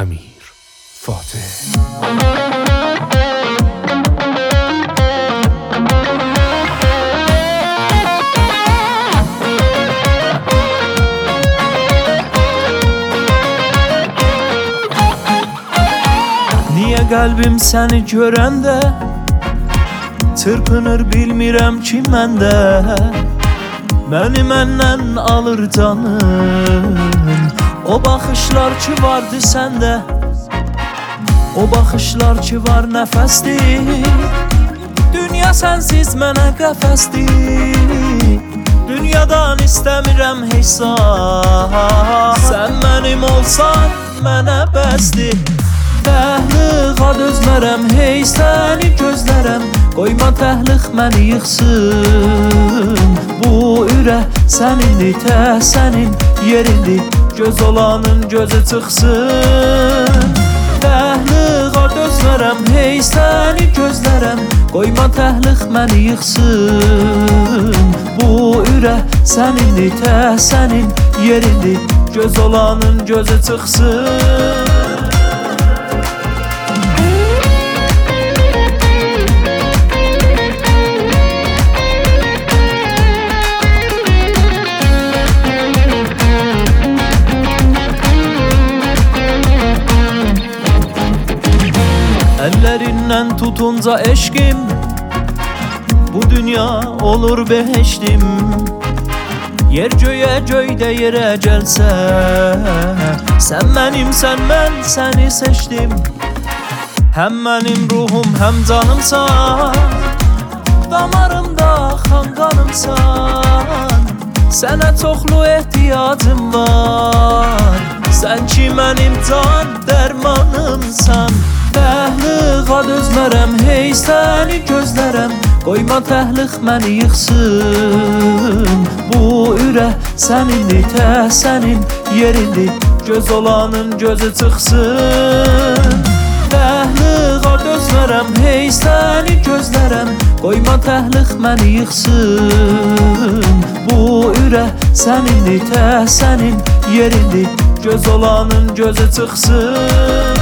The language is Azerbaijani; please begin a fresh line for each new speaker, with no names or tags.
Əmir Fatih.
Niye qəlbim səni görəndə çırpınır bilmirəm ki məndə, məni məndən alır canım. O baxışlar ki vardı səndə, o baxışlar ki var nəfəsdir. Dünya sənsiz mənə qəfəsdir, dünyadan istəmirəm heç zat. Sən mənim olsan mənə bəsdir. Təhliğa dözmərəm, hey səni gözlərəm. Qoyma təhliq məni yıxsın. Bu ürək sənindir, tə sənin yerindir. Göz olanın gözü çıxsın. Təhliğa dözmərəm, hey səni gözlərəm. Qoyma təhliq məni yıxsın. Bu ürək sənindir, tə sənin yerindir. Göz olanın gözü çıxsın. Ellerindən tutunca eşkim, bu dünya olur beheştim. Yer göyə göydə yerə gəlsə, sən mənimsən, mən səni seçdim. Həm mənim ruhum, həm canımsan, damarımda axan qanımsan. Sənə çoxlu ehtiyacım var, sən ki mənim can dərmanımsan. Təhliğa dözmərəm, hey səni gözlərəm. Qoyma təhliq məni yıxsın. Bu ürək sənindir, tə sənin yerindir. Göz olanın gözü çıxsın. Təhliğa dözmərəm, hey səni gözlərəm. Qoyma təhliq məni yıxsın. Bu ürək sənindir, tə sənin yerindir. Göz olanın gözü çıxsın.